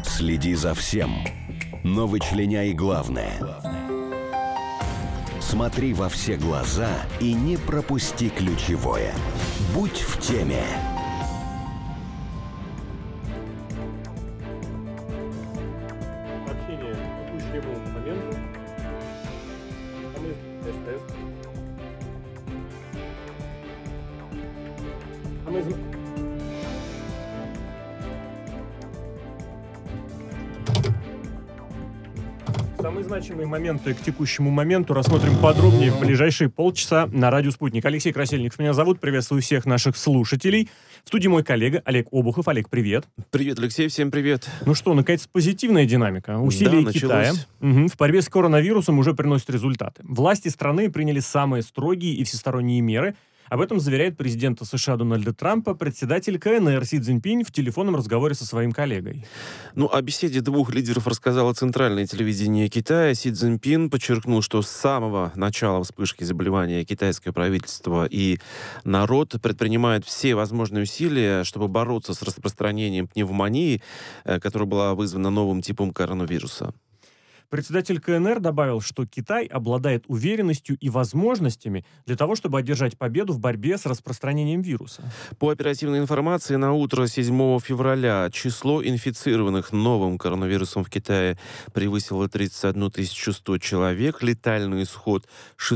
Следи за всем, но вычленяй главное. Смотри во все глаза и не пропусти ключевое. Будь в теме. Сообщение к текущему моменту. Там есть СТС. Самые значимые моменты к текущему моменту рассмотрим подробнее в ближайшие полчаса на радио «Спутник». Алексей Красильников меня зовут. Приветствую всех наших слушателей. В студии мой коллега Олег Обухов. Олег, привет. Привет, Алексей, всем привет. Ну что, наконец, позитивная динамика. Усилия Китая в борьбе с коронавирусом уже приносят результаты. Власти страны приняли самые строгие и всесторонние меры. Об этом заверяет президента США Дональда Трампа председатель КНР Си Цзиньпинь в телефонном разговоре со своим коллегой. О беседе двух лидеров рассказало центральное телевидение Китая. Си Цзиньпин подчеркнул, что с самого начала вспышки заболевания китайское правительство и народ предпринимают все возможные усилия, чтобы бороться с распространением пневмонии, которая была вызвана новым типом коронавируса. Председатель КНР добавил, что Китай обладает уверенностью и возможностями для того, чтобы одержать победу в борьбе с распространением вируса. По оперативной информации, на утро 7 февраля число инфицированных новым коронавирусом в Китае превысило 31 100 человек. Летальный исход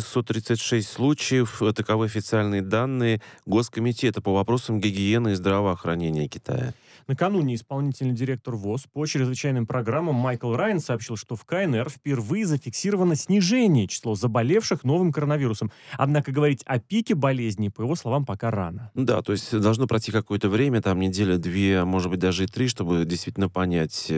636 случаев. Таковы официальные данные Госкомитета по вопросам гигиены и здравоохранения Китая. Накануне исполнительный директор ВОЗ по чрезвычайным программам Майкл Райан сообщил, что в КНР впервые зафиксировано снижение числа заболевших новым коронавирусом. Однако говорить о пике болезни, по его словам, пока рано. Да, то есть должно пройти какое-то время, там неделя, две, может быть, даже и 3, чтобы действительно понять,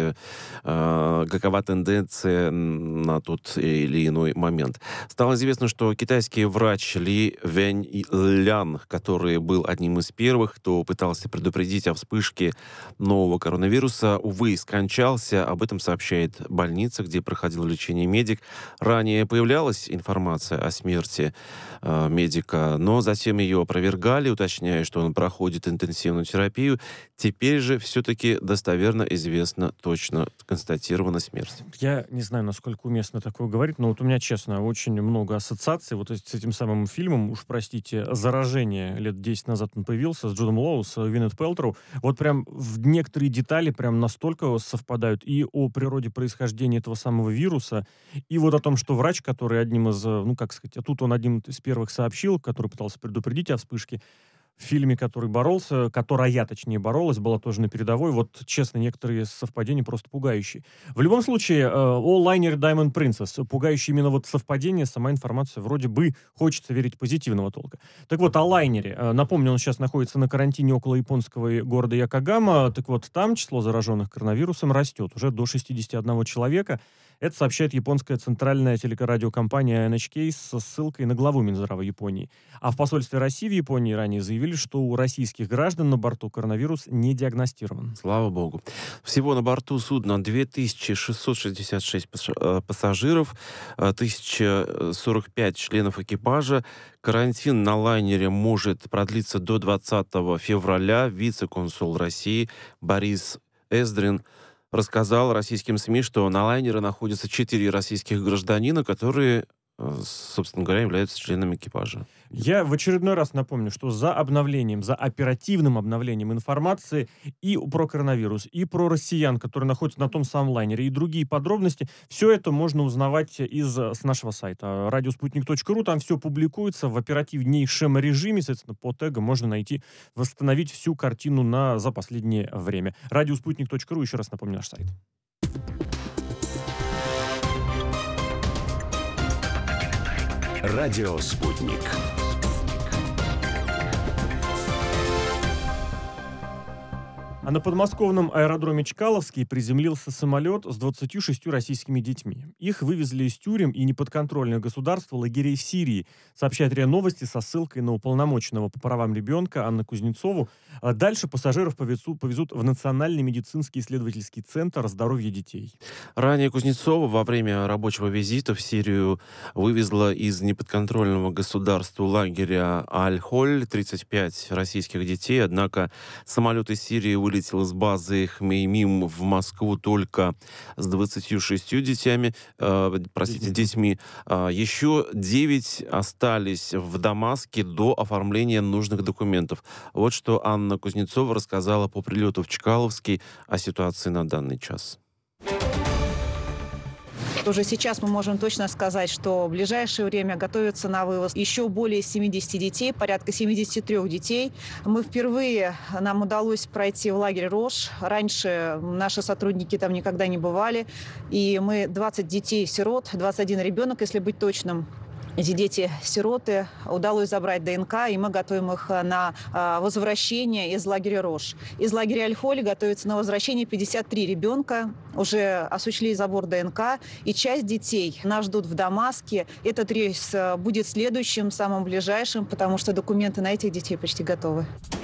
какова тенденция на тот или иной момент. Стало известно, что китайский врач Ли Вэньлян, который был одним из первых, кто пытался предупредить о вспышке нового коронавируса, увы, скончался. Об этом сообщает больница, где проходил лечение медик. Ранее появлялась информация о смерти медика, но затем ее опровергали, уточняя, что он проходит интенсивную терапию. Теперь же все-таки достоверно известно, точно констатирована смерть. Я не знаю, насколько уместно такое говорить, но вот у меня, честно, очень много ассоциаций вот с этим самым фильмом, уж простите, «Заражение», лет 10 назад он появился, с Джудом Лоу, с Гвинет Пэлтроу. Вот прям в некоторые детали прям настолько совпадают и о природе происхождения этого самого вируса, и вот о том, что врач, который одним из, тут он одним из первых сообщил, который пытался предупредить о вспышке, в фильме, которая боролась, была тоже на передовой. Вот, честно, некоторые совпадения просто пугающие. В любом случае, о лайнере Diamond Princess, пугающие именно вот совпадения, сама информация вроде бы хочется верить позитивного толка. Так вот, о лайнере. Напомню, он сейчас находится на карантине около японского города Якогама. Так вот, там число зараженных коронавирусом растет уже до 61 человека. Это сообщает японская центральная телекорадиокомпания NHK со ссылкой на главу Минздрава Японии. А в посольстве России в Японии ранее заявили, что у российских граждан на борту коронавирус не диагностирован. Слава богу. Всего на борту судна 2666 пассажиров, 1045 членов экипажа. Карантин на лайнере может продлиться до 20 февраля. Вице-консул России Борис Эздрин рассказал российским СМИ, что на лайнере находятся 4 российских гражданина, которые, собственно говоря, являются членами экипажа. Я в очередной раз напомню, что за оперативным обновлением информации и про коронавирус, и про россиян, которые находятся на том самом лайнере, и другие подробности, все это можно узнавать с нашего сайта радиоспутник.ру. Там все публикуется в оперативнейшем режиме, соответственно, по тегам можно найти, восстановить всю картину за последнее время. Радиоспутник.ру, еще раз напомню, наш сайт. Радио «Спутник». А на подмосковном аэродроме Чкаловский приземлился самолет с 26 российскими детьми. Их вывезли из тюрем и неподконтрольных государств лагерей в Сирии, сообщает РИА Новости со ссылкой на уполномоченного по правам ребенка Анну Кузнецову. А дальше пассажиров повезут в Национальный медицинский исследовательский центр здоровья детей. Ранее Кузнецова во время рабочего визита в Сирию вывезла из неподконтрольного государства лагеря Аль-Холь 35 российских детей, однако самолет из Сирии вылетел из базы Хмеймим в Москву только с 26 детьми. Еще 9 остались в Дамаске до оформления нужных документов. Вот что Анна Кузнецова рассказала по прилету в Чкаловский о ситуации на данный час. Уже сейчас мы можем точно сказать, что в ближайшее время готовится на вывоз еще более 70 детей, порядка 73 детей. Нам удалось пройти в лагерь Рош. Раньше наши сотрудники там никогда не бывали. И мы 20 детей-сирот, 21 ребенок, если быть точным. Эти дети-сироты удалось забрать ДНК, и мы готовим их на возвращение из лагеря Рош. Из лагеря Аль-Холь готовится на возвращение 53 ребенка. Уже осуществили забор ДНК, и часть детей нас ждут в Дамаске. Этот рейс будет следующим, самым ближайшим, потому что документы на этих детей почти готовы.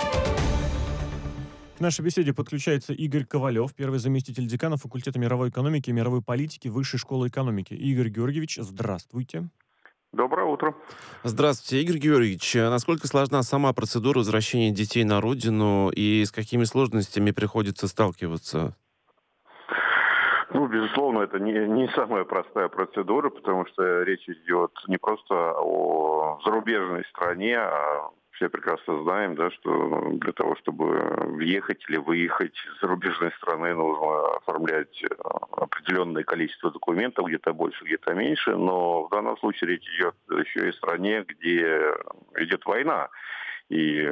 К нашей беседе подключается Игорь Ковалев, первый заместитель декана факультета мировой экономики и мировой политики Высшей школы экономики. Игорь Георгиевич, здравствуйте. Доброе утро. Здравствуйте, Игорь Георгиевич. Насколько сложна сама процедура возвращения детей на родину и с какими сложностями приходится сталкиваться? Безусловно, это не самая простая процедура, потому что речь идет не просто о зарубежной стране, а все прекрасно знаем, да, что для того, чтобы въехать или выехать из зарубежной страны, нужно оформлять определенное количество документов, где-то больше, где-то меньше. Но в данном случае речь идет еще и о стране, где идет война. И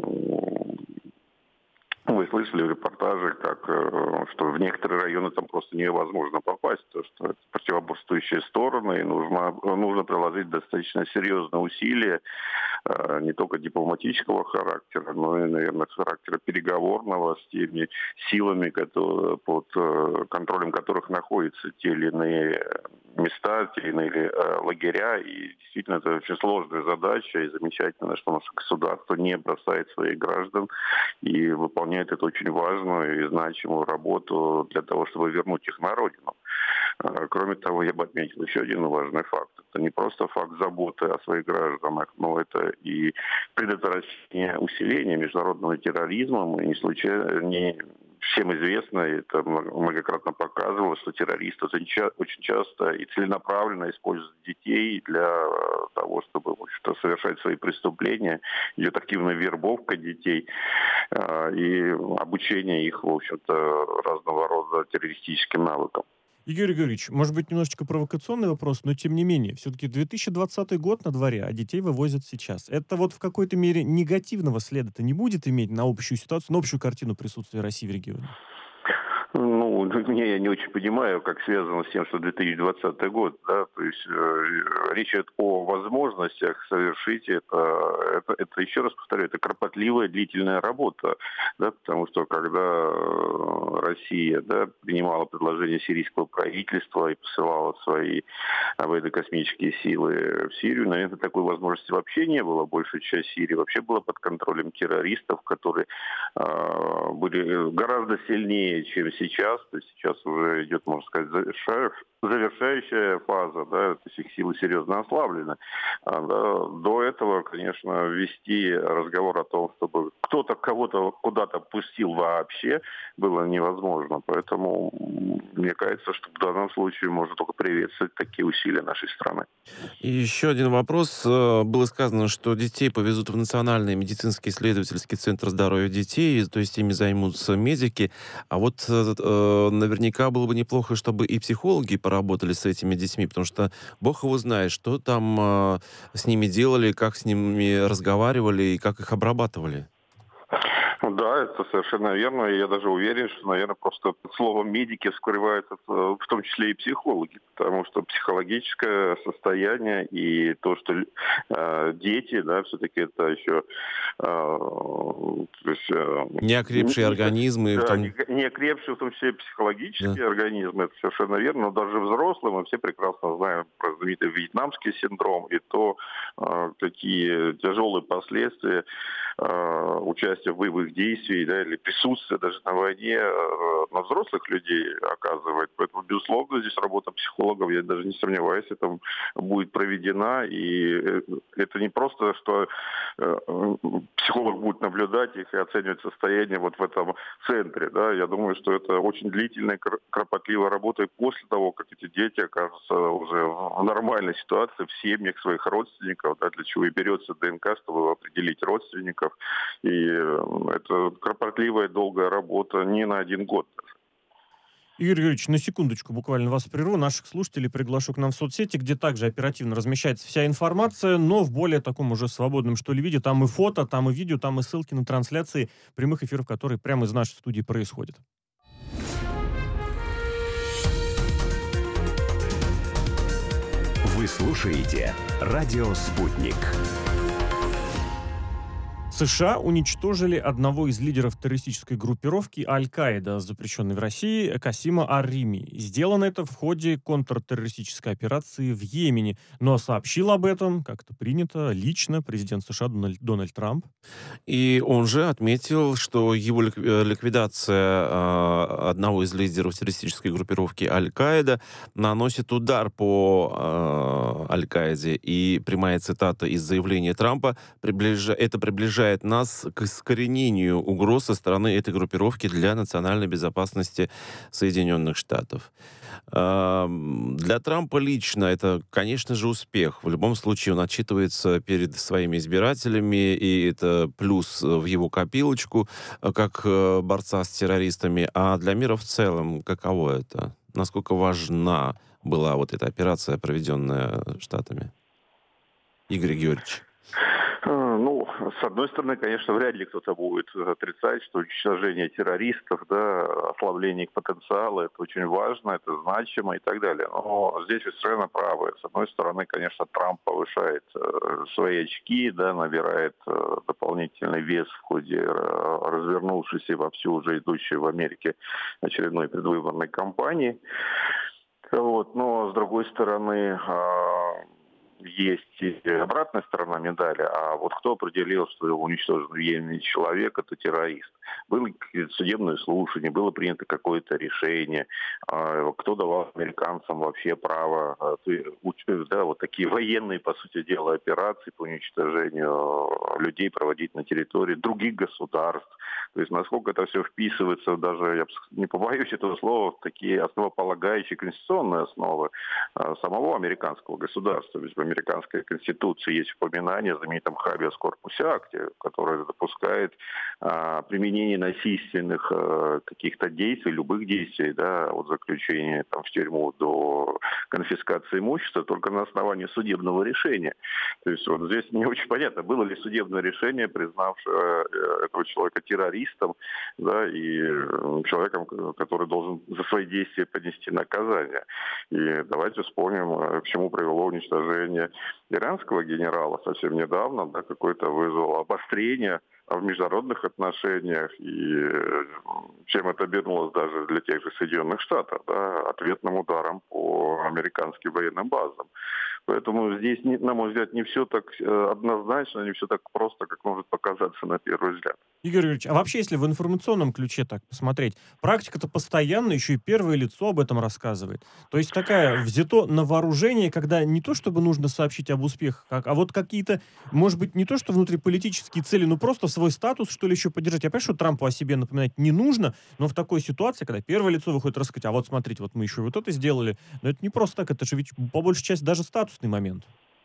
вы слышали в репортаже, что в некоторые районы там просто невозможно попасть, потому что это противоборствующие стороны, и нужно приложить достаточно серьезные усилия, не только дипломатического характера, но и, наверное, характера переговорного с теми силами, под контролем которых находятся те или иные места, те или иные лагеря. И действительно, это очень сложная задача, и замечательно, что наше государство не бросает своих граждан и выполняет эту очень важную и значимую работу для того, чтобы вернуть их на родину. Кроме того, я бы отметил еще один важный факт. Это не просто факт заботы о своих гражданах, но это и предотвращение усиления международного терроризма. Мы не случайно, всем известно, это многократно показывалось, что террористы очень часто и целенаправленно используют детей для того, чтобы, в общем-то, совершать свои преступления. Идет активная вербовка детей и обучение их, в общем-то, разного рода террористическим навыкам. Игорь Георгиевич, может быть, немножечко провокационный вопрос, но тем не менее, все-таки 2020 год на дворе, а детей вывозят сейчас. Это вот в какой-то мере негативного следа-то не будет иметь на общую ситуацию, на общую картину присутствия России в регионе? Я не очень понимаю, как связано с тем, что 2020 год, да, то есть речь идет о возможностях совершить это, еще раз повторю, это кропотливая, длительная работа, да, потому что когда Россия, да, принимала предложение сирийского правительства и посылала свои военно-космические силы в Сирию, наверное, такой возможности вообще не было. Большая часть Сирии вообще была под контролем террористов, которые были гораздо сильнее, чем сейчас. То есть сейчас уже идет, можно сказать, завершающая фаза, да, то есть их силы серьезно ослаблены. До этого, конечно, вести разговор о том, чтобы кто-то кого-то куда-то пустил вообще, было невозможно. Поэтому мне кажется, что в данном случае можно только приветствовать такие усилия нашей страны. И еще один вопрос. Было сказано, что детей повезут в Национальный медицинский исследовательский центр здоровья детей, то есть ими займутся медики. А вот наверняка было бы неплохо, чтобы и психологи поработали с этими детьми, потому что Бог его знает, что там с ними делали, как с ними разговаривали и как их обрабатывали. Да, это совершенно верно. И я даже уверен, что, наверное, просто под словом «медики» скрываются в том числе и психологи, потому что психологическое состояние и то, что дети, да, все-таки это еще... неокрепшие организмы. Да, неокрепшие, в том числе и психологические организмы, это совершенно верно. Но даже взрослые, мы все прекрасно знаем про знаменитый вьетнамский синдром и то, какие тяжелые последствия участия в боевых боевых действий, да, или присутствие даже на войне на взрослых людей оказывает. Поэтому, безусловно, здесь работа психологов, я даже не сомневаюсь, это будет проведена. И это не просто, что психолог будет наблюдать их и оценивать состояние вот в этом центре. Да. Я думаю, что это очень длительная, кропотливая работа. И после того, как эти дети окажутся уже в нормальной ситуации, в семьях своих родственников, да, для чего и берется ДНК, чтобы определить родственников. И это кропотливая, долгая работа не на 1 год. Игорь Григорьевич, на секундочку буквально вас прерву. Наших слушателей приглашу к нам в соцсети, где также оперативно размещается вся информация, но в более таком уже свободном, что ли, виде. Там и фото, там и видео, там и ссылки на трансляции прямых эфиров, которые прямо из нашей студии происходят. Вы слушаете «Радио Спутник». США уничтожили одного из лидеров террористической группировки Аль-Каида, запрещенной в России, Касима Ар-Рими. Сделано это в ходе контртеррористической операции в Йемене. Но сообщил об этом, как это принято, лично президент США Дональд Трамп. И он же отметил, что его ликвидация одного из лидеров террористической группировки Аль-Каида наносит удар по Аль-Каиде. И прямая цитата из заявления Трампа: это приближает нас к искоренению угроз со стороны этой группировки для национальной безопасности Соединенных Штатов. Для Трампа лично это, конечно же, успех. В любом случае он отчитывается перед своими избирателями, и это плюс в его копилочку, как борца с террористами. А для мира в целом каково это? Насколько важна была вот эта операция, проведенная Штатами? Игорь Георгиевич. Ну, с одной стороны, конечно, вряд ли кто-то будет отрицать, что уничтожение террористов, да, ослабление их потенциала, это очень важно, это значимо и так далее. Но здесь вы совершенно правы. С одной стороны, конечно, Трамп повышает свои очки, да, набирает дополнительный вес в ходе развернувшейся вовсю уже идущей в Америке очередной предвыборной кампании. Вот. Но, с другой стороны, есть и обратная сторона медали, а вот кто определил, что уничтоженный в Йемене человек – это террорист? Было судебное слушание, было принято какое-то решение, кто давал американцам вообще право, да, вот такие военные, по сути дела, операции по уничтожению людей проводить на территории других государств. То есть насколько это все вписывается, даже, я не побоюсь этого слова, в такие основополагающие конституционные основы самого американского государства. Ведь в американской конституции есть упоминание о знаменитом Habeas Corpus акте, который допускает применение насильственных каких-то действий, любых действий, да, от заключения там, в тюрьму до конфискации имущества, только на основании судебного решения. То есть вот здесь не очень понятно, было ли судебное решение, признавшее этого человека террористом, да, и человеком, который должен за свои действия понести наказание. И давайте вспомним, к чему привело уничтожение иранского генерала совсем недавно, да, какое-то вызвало обострение в международных отношениях, и чем это обернулось даже для тех же Соединенных Штатов, да, ответным ударом по американским военным базам. Поэтому здесь, на мой взгляд, не все так однозначно, не все так просто, как может показаться на первый взгляд. Игорь Юрьевич, а вообще, если в информационном ключе так посмотреть, практика-то постоянно, еще и первое лицо об этом рассказывает. То есть такая взято на вооружение, когда не то, чтобы нужно сообщить об успехах, а вот какие-то, может быть, не то, что внутриполитические цели, но просто свой статус, что ли, еще поддержать. Я понимаю, что Трампу о себе напоминать не нужно, но в такой ситуации, когда первое лицо выходит рассказать, а вот смотрите, вот мы еще вот это сделали, но это не просто так, это же ведь по большей части даже статусный момент.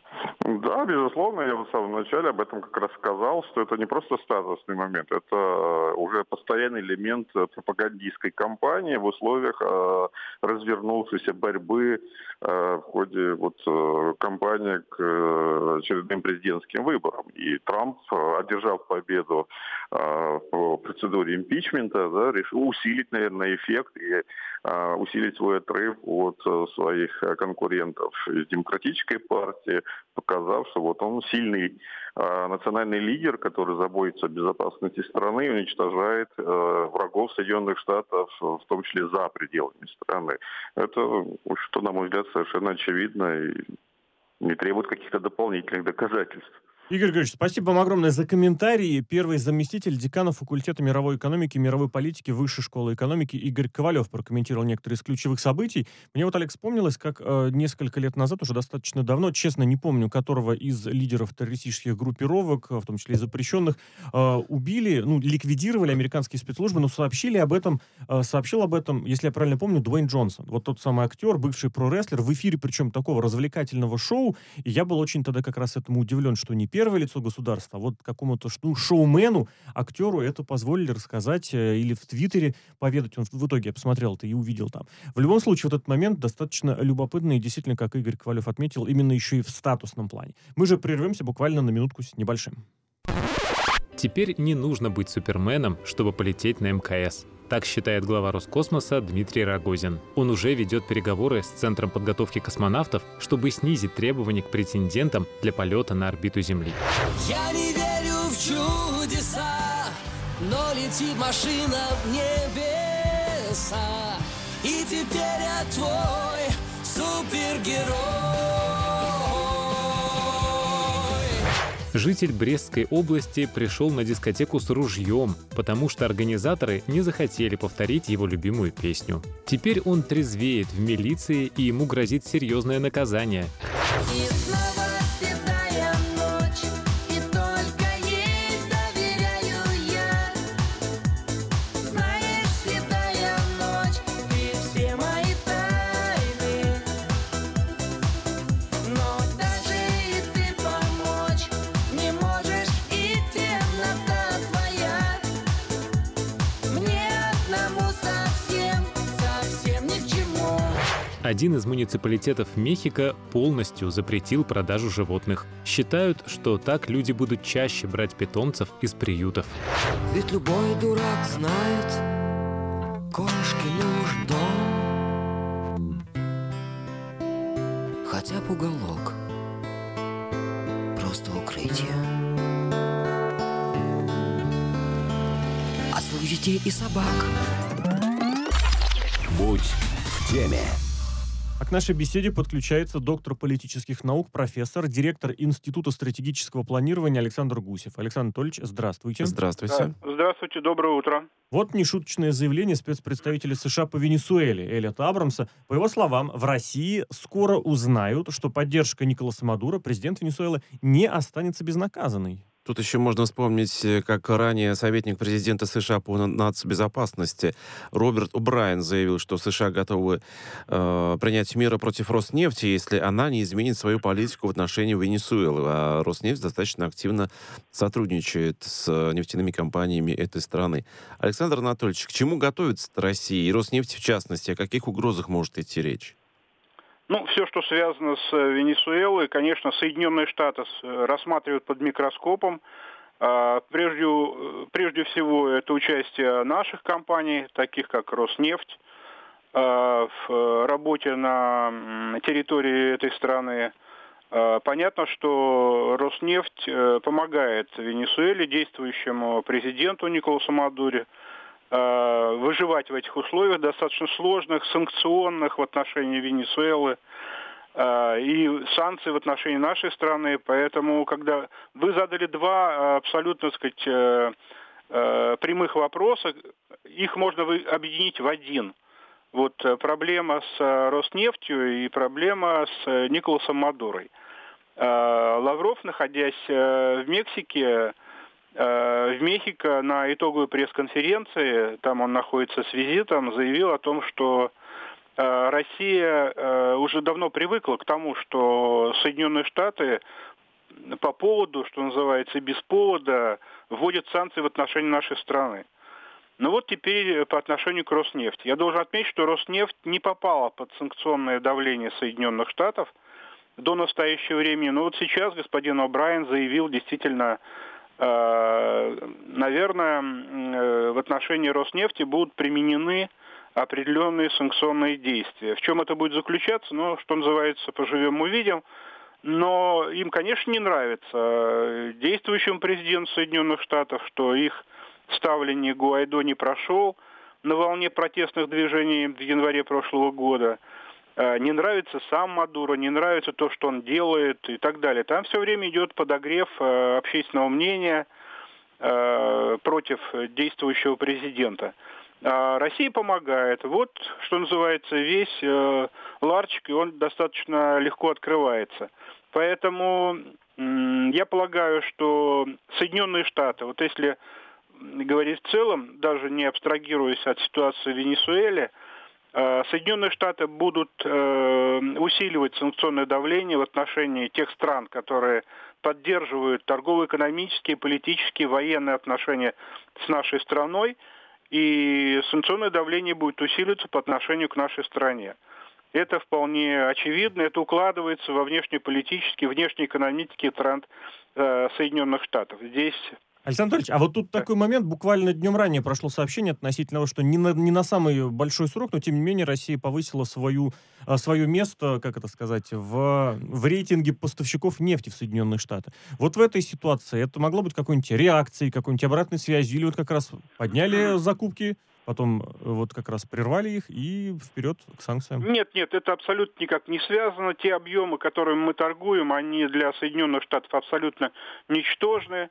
Да, безусловно, я в самом начале об этом как раз сказал, что это не просто статусный момент, это уже постоянный элемент пропагандистской кампании в условиях развернувшейся борьбы в ходе кампании к очередным президентским выборам. И Трамп, одержав победу по процедуре импичмента, да, решил усилить, наверное, эффект и усилить свой отрыв от своих конкурентов из Демократической партии, показав, что вот он сильный национальный лидер, который заботится о безопасности страны и уничтожает врагов Соединенных Штатов, в том числе за пределами страны. Это, что, на мой взгляд, совершенно очевидно и не требует каких-то дополнительных доказательств. Игорь Григорьевич, спасибо вам огромное за комментарии. Первый заместитель декана факультета мировой экономики и мировой политики Высшей школы экономики Игорь Ковалев прокомментировал некоторые из ключевых событий. Мне вот, Олег, вспомнилось, как несколько лет назад, уже достаточно давно, честно не помню, которого из лидеров террористических группировок, в том числе и запрещенных, убили, ликвидировали американские спецслужбы, но сообщил об этом, если я правильно помню, Дуэйн Джонсон. Вот тот самый актер, бывший прорестлер, в эфире, причем такого развлекательного шоу. И я был очень тогда как раз этому удивлен, что не первое лицо государства, а вот какому-то шоумену, актеру это позволили рассказать или в Твиттере поведать. Он в итоге, я посмотрел это и увидел там. В любом случае, вот этот момент достаточно любопытный и действительно, как Игорь Ковалев отметил, именно еще и в статусном плане. Мы же прервемся буквально на минутку с небольшим. Теперь не нужно быть суперменом, чтобы полететь на МКС. Так считает глава Роскосмоса Дмитрий Рогозин. Он уже ведет переговоры с Центром подготовки космонавтов, чтобы снизить требования к претендентам для полета на орбиту Земли. Я не верю в чудеса, но летит машина в небеса. И теперь я твой супергерой. Житель Брестской области пришел на дискотеку с ружьем, потому что организаторы не захотели повторить его любимую песню. Теперь он трезвеет в милиции, и ему грозит серьезное наказание. И снова седая ночь, и только ей доверяю я. Знаешь, седая ночь, ты все мои тайны. Но даже и ты помочь не можешь, и темнота твоя мне одному совсем ни к чему. Один из муниципалитетов Мехико полностью запретил продажу животных. Считают, что так люди будут чаще брать питомцев из приютов. Ведь любой дурак знает, кошке нужен дом, хотя бы уголок, просто укрытие. От своих детей и собак. Будь в теме. А к нашей беседе подключается доктор политических наук, профессор, директор Института стратегического планирования Александр Гусев. Александр Анатольевич, здравствуйте. Здравствуйте. Здравствуйте, доброе утро. Вот нешуточное заявление спецпредставителя США по Венесуэле Эллиота Абрамса. По его словам, в России скоро узнают, что поддержка Николаса Мадуро, президента Венесуэлы, не останется безнаказанной. Тут еще можно вспомнить, как ранее советник президента США по нацбезопасности Роберт О'Брайен заявил, что США готовы принять меры против Роснефти, если она не изменит свою политику в отношении Венесуэлы. А Роснефть достаточно активно сотрудничает с нефтяными компаниями этой страны. Александр Анатольевич, к чему готовится Россия и Роснефть в частности? О каких угрозах может идти речь? Все, что связано с Венесуэлой, конечно, Соединенные Штаты рассматривают под микроскопом. Прежде всего, это участие наших компаний, таких как Роснефть, в работе на территории этой страны. Понятно, что Роснефть помогает Венесуэле, действующему президенту Николасу Мадуро, выживать в этих условиях достаточно сложных, санкционных в отношении Венесуэлы и санкций в отношении нашей страны. Поэтому, когда вы задали два абсолютно, прямых вопроса, их можно объединить в один. Вот проблема с Роснефтью и проблема с Николасом Мадурой. Лавров, находясь в Мексике, в Мехико на итоговой пресс-конференции, там он находится с визитом, заявил о том, что Россия уже давно привыкла к тому, что Соединенные Штаты по поводу, что называется, без повода вводят санкции в отношении нашей страны. Но вот теперь по отношению к Роснефти. Я должен отметить, что Роснефть не попала под санкционное давление Соединенных Штатов до настоящего времени. Но вот сейчас господин О'Брайен заявил действительно, наверное, в отношении Роснефти будут применены определенные санкционные действия. В чем это будет заключаться, что называется, поживем увидим. Но им, конечно, не нравится действующему президенту Соединенных Штатов, что их ставленник Гуайдо не прошел на волне протестных движений в январе прошлого года. не нравится сам Мадуро, не нравится то, что он делает и так далее. Там все время идет подогрев общественного мнения против действующего президента. Россия помогает. Вот, что называется, весь ларчик, и он достаточно легко открывается. Поэтому я полагаю, что Соединенные Штаты, вот если говорить в целом, даже не абстрагируясь от ситуации в Венесуэле, Соединенные Штаты будут усиливать санкционное давление в отношении тех стран, которые поддерживают торгово-экономические, политические, военные отношения с нашей страной, и санкционное давление будет усиливаться по отношению к нашей стране. Это вполне очевидно, это укладывается во внешнеполитический, внешнеэкономический тренд Соединенных Штатов. Здесь... Александр Анатольевич, а вот тут такой момент, буквально днем ранее прошло сообщение относительно того, что не на самый большой срок, но тем не менее Россия повысила свое место, как это сказать, в рейтинге поставщиков нефти в Соединенные Штаты. Вот в этой ситуации это могло быть какой-нибудь реакцией, какой-нибудь обратной связью, или вот как раз подняли закупки, потом вот как раз прервали их и вперед к санкциям? Нет, это абсолютно никак не связано. Те объемы, которыми мы торгуем, они для Соединенных Штатов абсолютно ничтожны.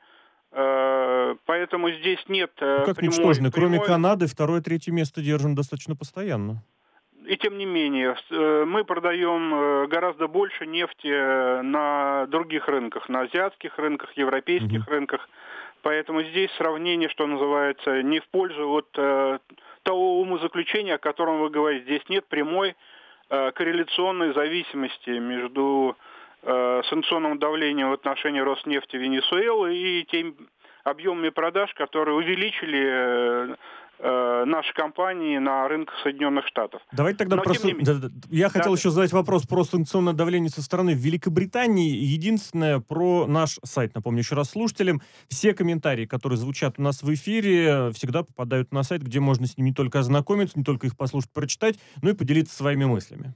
Поэтому здесь нет как ничтожны? Кроме Канады, второе, третье место держим достаточно постоянно. И тем не менее, мы продаем гораздо больше нефти на других рынках, на азиатских рынках, европейских рынках. Поэтому здесь сравнение, что называется, не в пользу вот того умозаключения, о котором вы говорите. Здесь нет прямой корреляционной зависимости между санкционным давлением в отношении Роснефти Венесуэлы и теми объемами продаж, которые увеличили наши компании на рынках Соединенных Штатов. Давайте тогда я хотел еще задать вопрос про санкционное давление со стороны Великобритании. Единственное, про наш сайт. Напомню еще раз слушателям, все комментарии, которые звучат у нас в эфире, всегда попадают на сайт, где можно с ними не только ознакомиться, не только их послушать, прочитать, но и поделиться своими мыслями.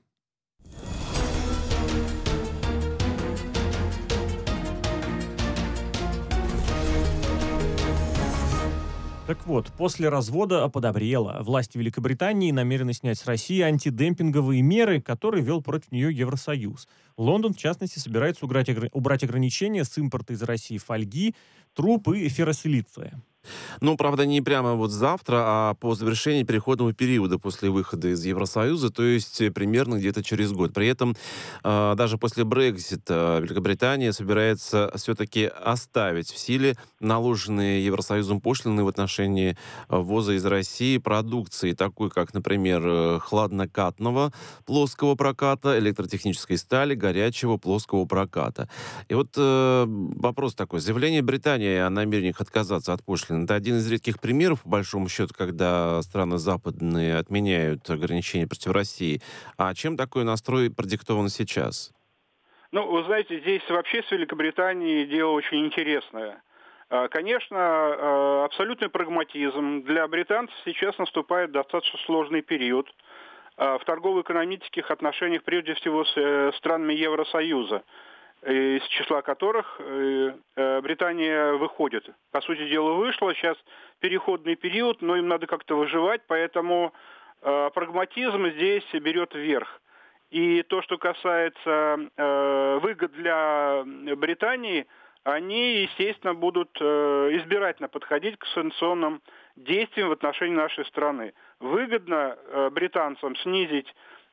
Так вот, после развода подобрело. Власти Великобритании намерены снять с России антидемпинговые меры, которые вел против нее Евросоюз. Лондон, в частности, собирается убрать ограничения с импорта из России фольги, труб и ферросилиция. Ну, правда, не прямо вот завтра, а по завершении переходного периода после выхода из Евросоюза, то есть примерно где-то через год. При этом даже после Брексита Великобритания собирается все-таки оставить в силе наложенные Евросоюзом пошлины в отношении ввоза из России продукции, такой как, например, хладнокатного плоского проката, электротехнической стали, горячего плоского проката. И вот вопрос такой. Заявление Британии о намерениях отказаться от пошлины — это один из редких примеров, по большому счету, когда страны западные отменяют ограничения против России. А чем такой настрой продиктован сейчас? Ну, вы знаете, здесь вообще с Великобританией дело очень интересное. Конечно, абсолютный прагматизм. Для британцев сейчас наступает достаточно сложный период в торгово-экономических отношениях, прежде всего, с странами Евросоюза, из числа которых Британия выходит. По сути дела, вышла. Сейчас переходный период, но им надо как-то выживать, поэтому прагматизм здесь берет вверх. И то, что касается выгод для Британии, они, естественно, будут избирательно подходить к санкционным действиям в отношении нашей страны. Выгодно британцам снизить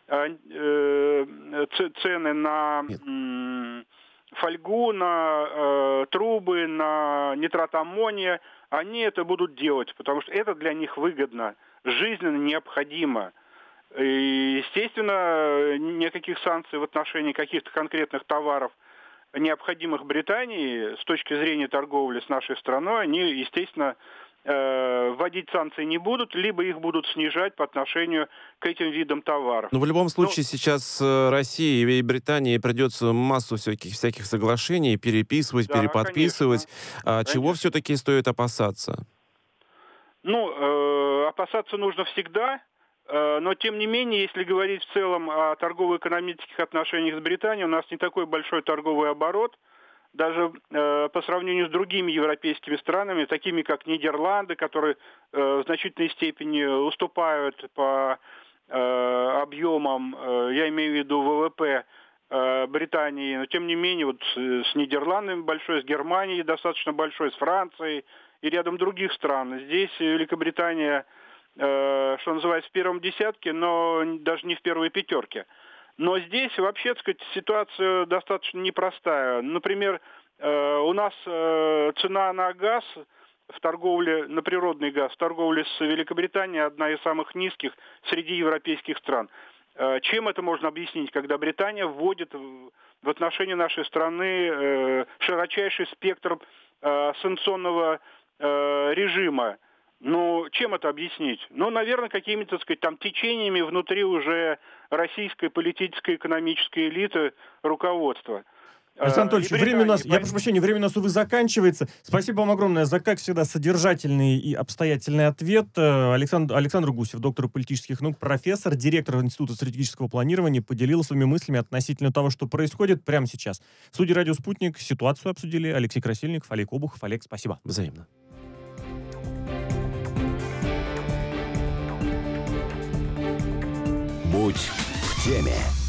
цены на фольгу, на трубы, на нитрат аммония. Они это будут делать, потому что это для них выгодно, жизненно необходимо. И, естественно, никаких санкций в отношении каких-то конкретных товаров, необходимых Британии с точки зрения торговли с нашей страной, они, естественно, вводить санкции не будут, либо их будут снижать по отношению к этим видам товаров. Но в любом случае сейчас России и Британии придется массу всяких соглашений переписывать, переподписывать. Конечно. Чего все-таки стоит опасаться? Ну, опасаться нужно всегда. Но, тем не менее, если говорить в целом о торгово-экономических отношениях с Британией, у нас не такой большой торговый оборот, даже по сравнению с другими европейскими странами, такими как Нидерланды, которые в значительной степени уступают по объемом, я имею в виду ВВП Британии, но тем не менее вот с Нидерландами большой, с Германией достаточно большой, с Францией и рядом других стран. Здесь Великобритания, что называется, в первом десятке, но даже не в первой пятерке. Но здесь вообще, так сказать, ситуация достаточно непростая. Например, у нас цена на газ в торговле, на природный газ в торговле с Великобританией одна из самых низких среди европейских стран. Чем это можно объяснить, когда Британия вводит в отношении нашей страны широчайший спектр санкционного режима? Ну, чем это объяснить? Ну, наверное, какими-то, так сказать, там течениями внутри уже российской политической, экономической элиты руководства. Александр Анатольевич, время у нас, я прошу прощения, время у нас, увы, заканчивается. Спасибо вам огромное за, как всегда, содержательный и обстоятельный ответ. Александр Гусев, доктор политических наук, профессор, директор Института стратегического планирования, поделился своими мыслями относительно того, что происходит прямо сейчас. В студии «Радио Спутник» ситуацию обсудили Алексей Красильников, Олег Обухов. Олег, спасибо. Взаимно. Будь в теме.